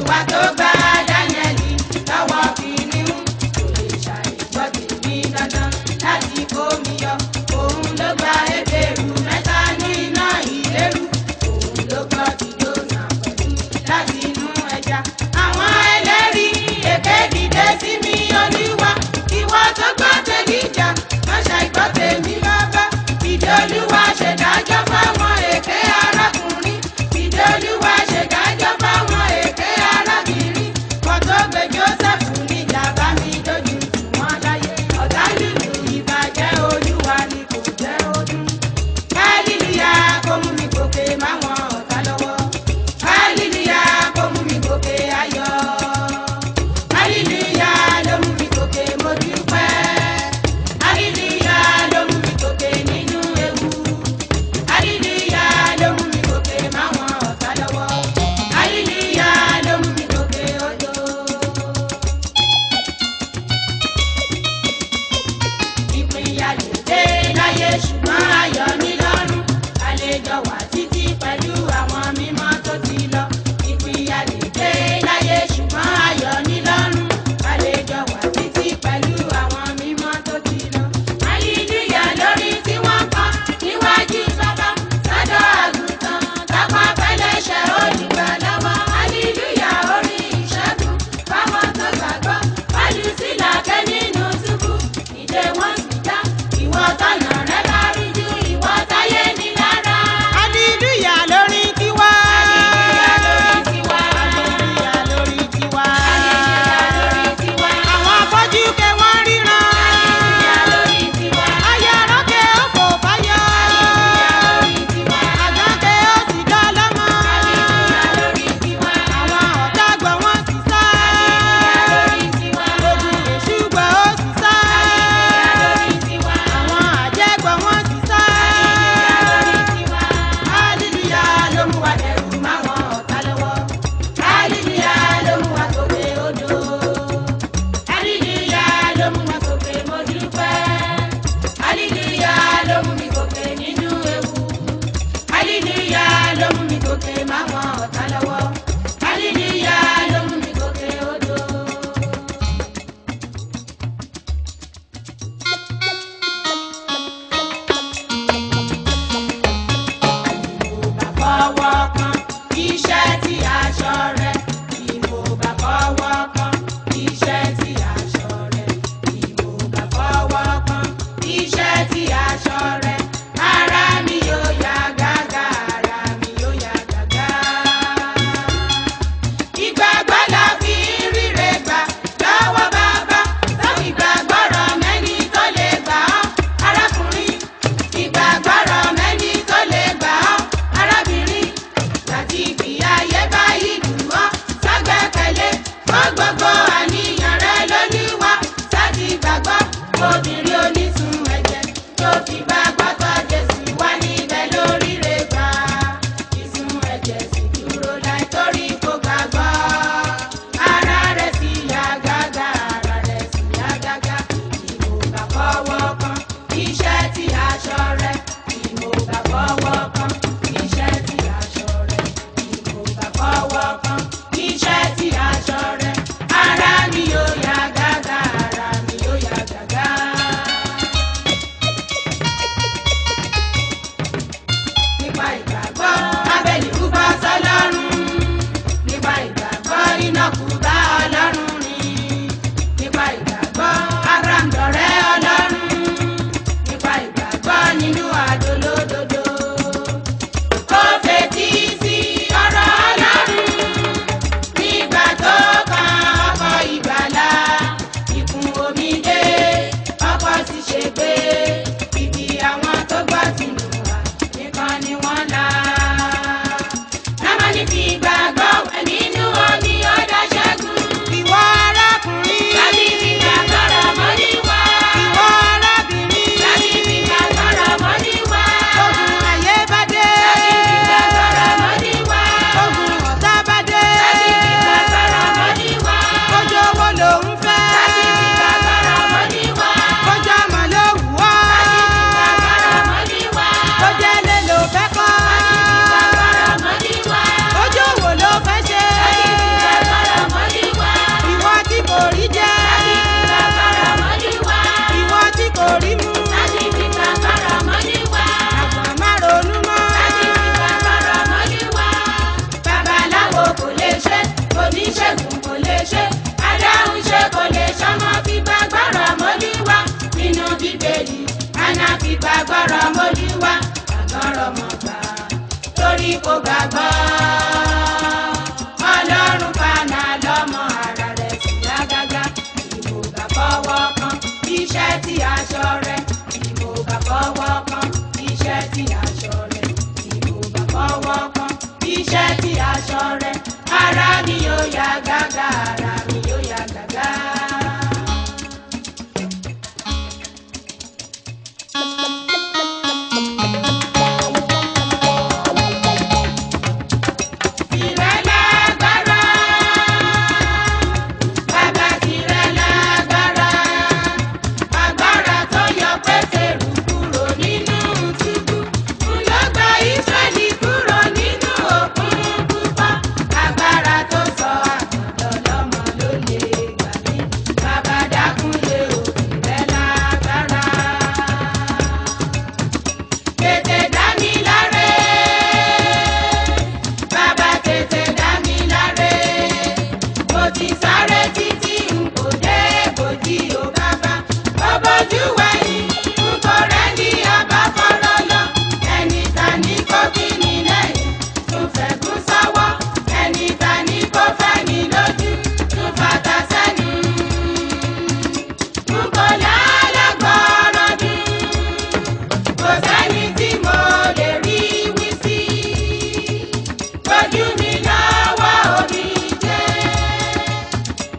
Olúwa tó gbà Dáníẹ́lì lọ́wọ́ kìnìún kò lè ṣàìgbọ́ tèmi dandan láti kó mi yọ. Òun ló gba Hébérù mẹ́ta ní iná ìléru. Òun ló gbọ́ ti Jónà pẹ̀lú láti inú ẹja. Àwọn ẹlẹ́rìí èké dìde sí mi Olúwa. Ìwọ tó gbọ́ tèlíjà má ṣàìgbọ́ tèmi bàbá. Ìdí Olúwa ṣèdájọ́ fáwọn èké arákùnrin. Ìdí Olúwa ṣèdájọ́ fáwọn èké arábìnrin. ti sáré títí n kò dé bòjì ò bàbá. Mo bójú wẹ̀yìn n kò rẹ́ni àbáfọ́rọ́ lọ. Ẹni ta ní kó kí ni lẹ́yìn tún fẹ̀gún sọ́wọ́. Ẹni ta ní kó fẹ́ ni lójú tún fàtà sẹ́nu. N kò lálàgbọ́rọ̀ dùn. Kò sẹ́ni tí mo lè rí wí sí. Gbójú mi lọ́wọ́ omi jẹ́.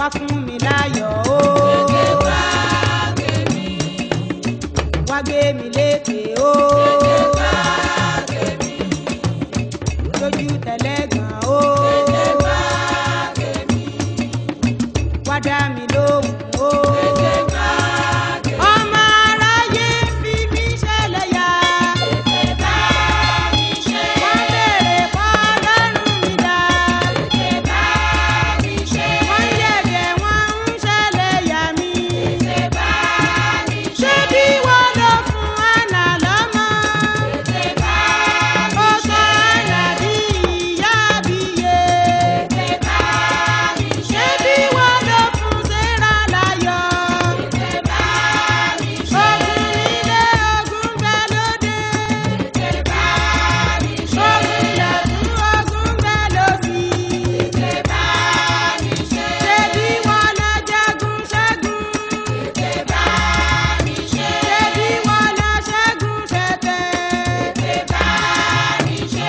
wá fún mi láyọ̀ o. Tètè wá gbé mi. Wá gbé mi lékè o. Tètè wá gbé mi. Lójú tẹ̀lẹ́gàn o. Tètè wá gbé mi. Wá dá mi lóhùn o. Tètè wá gbé mi. Ọmọ aráyé fi mí ṣẹlẹ́yà. Tètè bá mi ṣe. Wọ́n béèrè pọ́ lọ́rùn mi dá. Tètè bá mi ṣe. Wọ́n yẹ̀gẹ̀ wọ́n ń ṣẹlẹ́yà mi. Tètè bá mi ṣe. Ṣé bí wọ́n lọ fún Ànà lọ́mọ? Tètè bá mi Ó ṣe. sọ Ànà di ìyá àbíyè. Tètè bá mi ṣe. Ṣé bí wọ́n lọ fún Sérà láyọ̀? Tètè bá mi ṣe. Ogun nílé ogun bẹ lóde. Tètè bá mi ṣe. Ogun lọ́tún ogun bẹ lósì. Tètè bá mi ṣe. Ṣé bí wọ́n lọ jagun ṣẹ́gun? Tètè bá mi ṣe. Ṣé bí wọ́n lọ ṣẹ́gun ṣẹ̀tẹ̀? Tètè bá mi ṣe.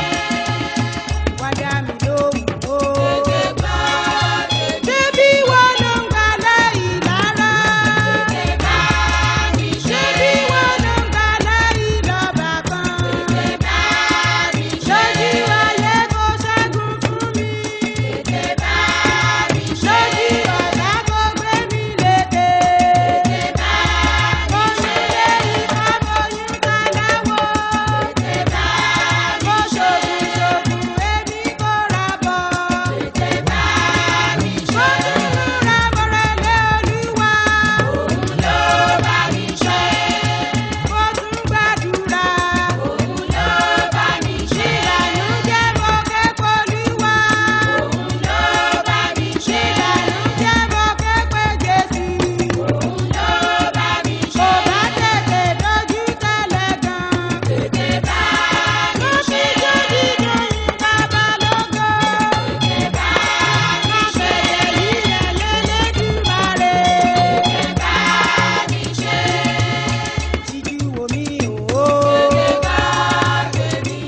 Wá dá mi lóhùn o. Tètè gbọ́ tèmi. Ṣé bí wọ́n ló ń gbalẹ̀ ìlara? Tètè bá mi Ṣé ṣe. bí wọ́n ló ń gbalẹ̀ ìlọ́ba kan? Tètè bá mi ṣe. Lójú ayé kò ṣẹ́gun fún mi. Tètè bá mi ṣe. Lójú ọ̀tá kò gbé mi lékè. Tètè bá Mo mi ṣe. nílé ìfà bóyún tẹ́lẹ̀wò. Tètè bá Mo mi ṣe. ṣògùn ṣògùn èmi kò ra bọ̀. Tètè bá mi Mo ṣe. tún múra mọ́rẹ́lẹ́ Olúwa. Òun ló bá mi ṣe. Mo tún gbàdúrà. Òun ló bá mi ṣe. Ìbànújẹ́ mo ké p'Olúwa. Òun ló bá mi ṣe. Ìbànújẹ́ mo ké pe Jésù. Òun ló bá mi Kò ṣe. bá tètè dojú tẹ́lẹ̀ gan. Tètè bá mi Mo ṣe. ti jó dídùn yín bàbá lógo. Tètè bá mi Mo ṣe. fèrè yíyẹ l'Elédùmarè. Tètè bá mi ṣe. Ṣíjú wo mi o. Tètè bá tèmi.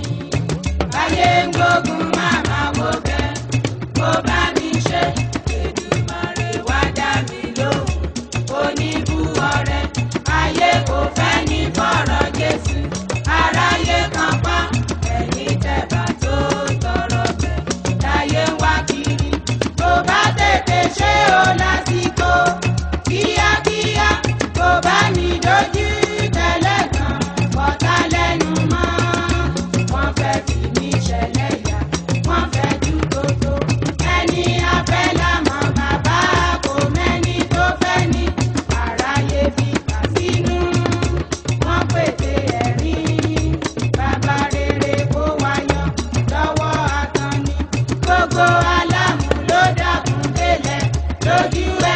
Ayé ń gbógun màmá wo bẹ́. Kó bá mi ṣe. Èdùmàrè wá dá mi lóhùn. Oníbú ọrẹ. Ayé kò fẹ́ ní fọ̀rọ̀ Jésù. Aráyé kan pa. Ẹ̀yin tẹ̀bà tó tọrọ bẹ̀. Láyé ń wá kiri. Kó bá tètè ṣe o lásìkò. Kíákíá. Kó bá mi dojú tẹ́lẹ̀ gan. Bọ́tá lẹ́nu mọ́. Wọ́n fẹ́ fi mí ṣẹlẹ́yà. Wọ́n fẹ́ ju tótó. Ẹni afẹ́ lámọ̀ bàbá kò mẹ́ni tó fẹ́ ni. Aráyé fi kà sínú. Wọ́n pèsè ẹ̀rín. Bàbá rere kó wáyọ̀ lọ́wọ́ àtọ́ni. Gbogbo alámù ló dàkún délẹ̀ lójú ẹ̀.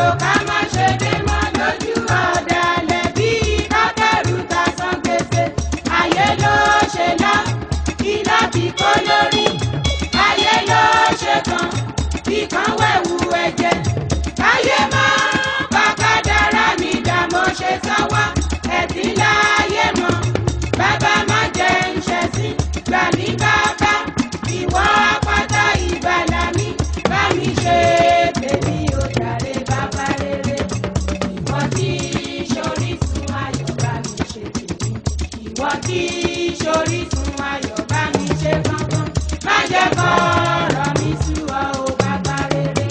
lò ká má ṣe dé mọ́ lójú ọ̀dàlẹ̀ bíi kábẹ́rù ta san gbèsè. Ayé ló ṣe lọ iná bí kó lórí. Ayé ló ṣe kan bí kan wẹ̀wù ẹ̀jẹ̀. Káyé mọ́ bàbá dára mi dà mo ṣe sanwó ẹ̀sìn láyé mọ́. Bàbá má jẹ́ ń ṣẹ̀sín gbà mí bàbá. Ìwọ àpáta ìgbàlà mi bá mi ṣe tèmi ò jàre bàbá rere. Ìwọ tí ṣorísun ayọ̀ bá mi ṣe tèmi. Ìwọ tí ṣorísun ayọ̀ bá mi ṣe kankan. Má jẹ́ kó ọ̀rọ̀ mi sú ọ o bàbá rere.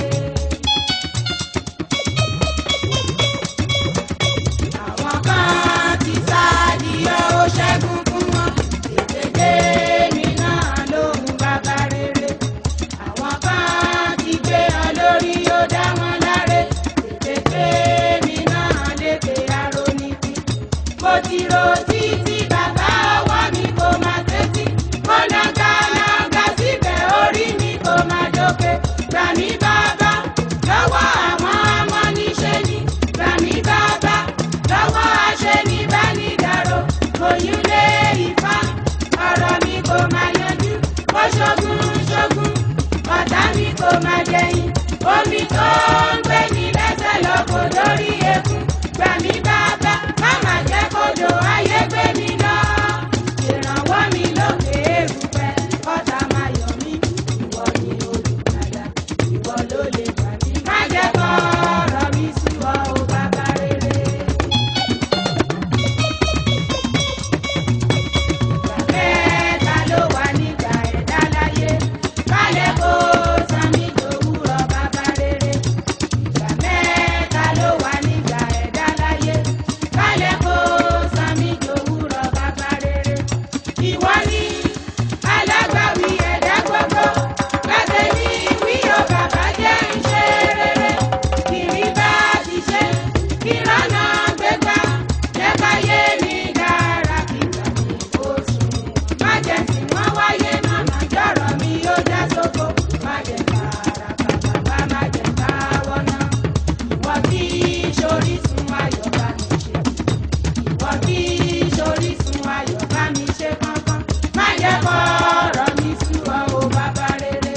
Àwọn kan ti sáàdìyọ ó ṣẹ́gun fún wọn. Tètè mi náà lóhùn bàbá rere. Àwọn kan ti gbé ọ lórí ó dá wọn láre. Tètè mi náà lékè aró níbí. Mo ti ro títí bàbá ọwọ́ mi kò máa tẹ́tí. Mo nàgà síbẹ̀ orí mi kò máa dókè. Gbà mí bàbá lọ́wọ́ àwọn amọ́niṣe ni. Gbà mí bàbá lọ́wọ́ aṣenibánidàrò. Oyún lé Ifá ọ̀rọ̀ mi kò máa yanjú. Mo ṣogun ọ̀tá mi kò máa jẹyìn. Omi tó ń gbé ní lẹ́sẹ̀ lọ kò lórí eku. Gbà mí bàbá má má jẹ́ kódò ayé gbé mi lọ. Ìrànwọ́ mi lókè erùpẹ̀ ọ̀tá máa yọ̀ mí. Ìwọ ni olùgbàlà, ìwọ ló lè gbà mí. Má jẹ́ kó ọ̀rọ̀ mi sú ọ o bàbá rere. Ìgbà mẹ́ta ló wà nígbà ẹ̀dá láyé. Kálẹ̀ kó san mí dòwúrọ̀ bàbá rere. Ìgbà mẹ́ta ló wà nígbà ẹ̀dá láyé. Kálẹ̀ kó san mí dòwúrọ̀ bàbá rere. Ìwọ ni alágbàwí ẹ̀dá gbogbo. Gbàgbé ní wí o bàbá jẹ́ ń ṣe rere. Kìrì bá ti ṣe ìrànà gbégbá. Jẹ́ káyé mi dára kíkà mi kó sùn. Má jẹ́ tí wọ́n wáyé màmá jọ̀rọ̀ mi ó já sóko. Má jẹ́ kára bàbá má jẹ́ káwọ́ náà. Ìwọ tí ṣorísun ayọ̀ bá mi ṣe. Ìwọ tí ṣorísun ayọ̀ bá mi ṣe kankan. Má jẹ́ kó ọ̀rọ̀ mi sú ọ o bàbá rere.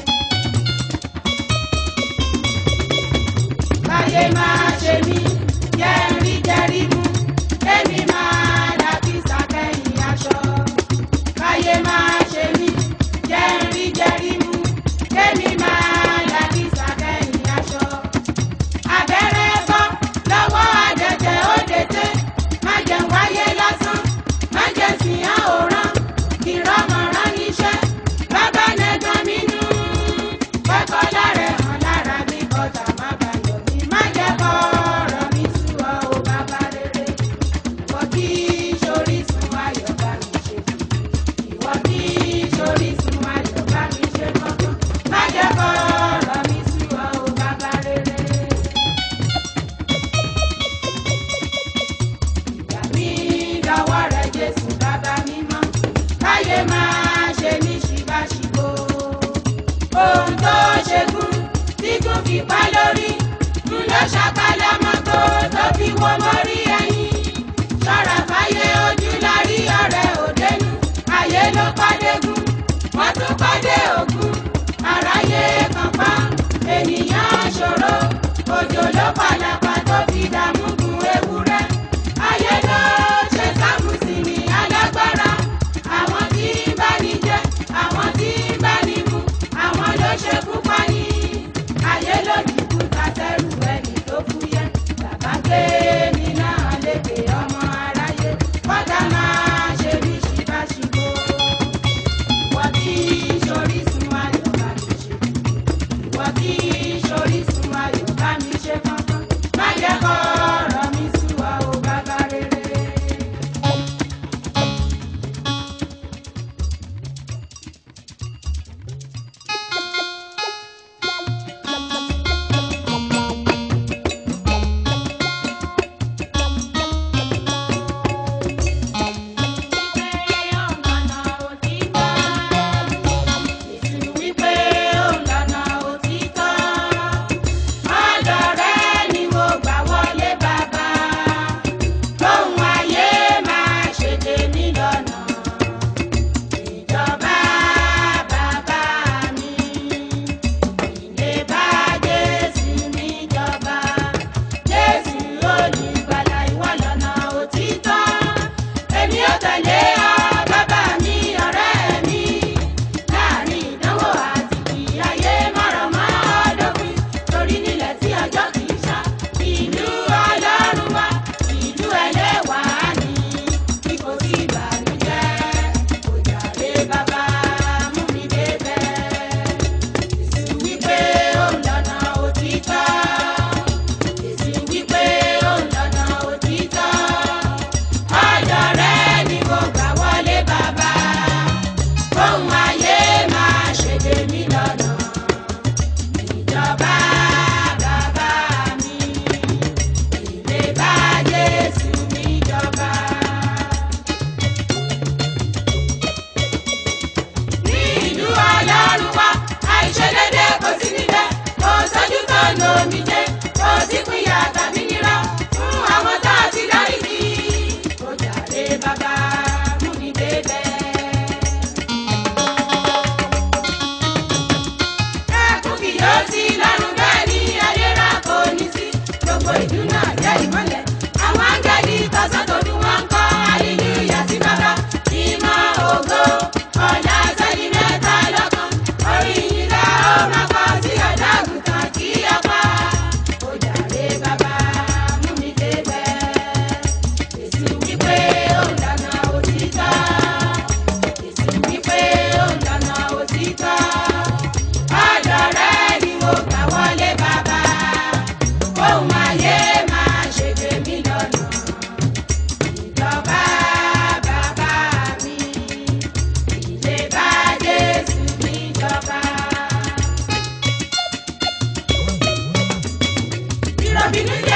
Káyé máa ṣe mí jẹ́ ń rí jẹ́rí mú. Èmi máa dàbí sàkẹ́yìn aṣọ. Káyé máa ṣe mí jẹ́ ń rí jẹ́rí mú. Èmi máa dàbí sàkẹ́yìn aṣọ. Abẹ́rẹ́ bọ́ lọ́wọ́ àdẹ̀tẹ̀ ó dètè. Má jẹ́ wáyé lásán. Má jẹ́ sìn án òràn. Ìrọ̀mọ̀ràn níṣẹ́. Bàbá nẹ̀gàn mi nù. Kọ́kọ́ lára hàn lára mi kọjá má bàyọ̀ mi. Má jẹ́ kó ọ̀rọ̀ mi sú ọ o bàbá rere. Ìwọ tí ṣorísun ayọ̀ bá mi ṣe. Ìwọ tí ṣorísun ayọ̀ bá mi ṣe kankan. Má jẹ́ kó ọ̀rọ̀ mi sú ọ o bàbá rere. Ìgbà mi dọwọ́ rẹ Jésù bàbá mímọ́. Káyé máa ṣe mí ṣìbáṣìbò. Ohun tó ṣẹ́gun tí kún fi pa lórí. Ń lọ ṣàkálà mọ́tò tó fi wọ́ mọ́rí ẹ̀yìn. Ṣọ́ra fáyé ojú lárí ọ̀rẹ́ òdenu. Ayé ló pàdégún, wọ́n tún pàdé ògún. Aráyé kan pa, ènìyàn ṣòro. Òjò ló pàlàpà tó fi dààmú gun ewúrẹ́. Ayé ló ṣe sámùsì ní alágbára. Àwọn tí ń bá ní jẹ, àwọn tí ń bá ní mu. Àwọn ló ṣekú pani. Ayé ló dìbò tàṣẹ bínú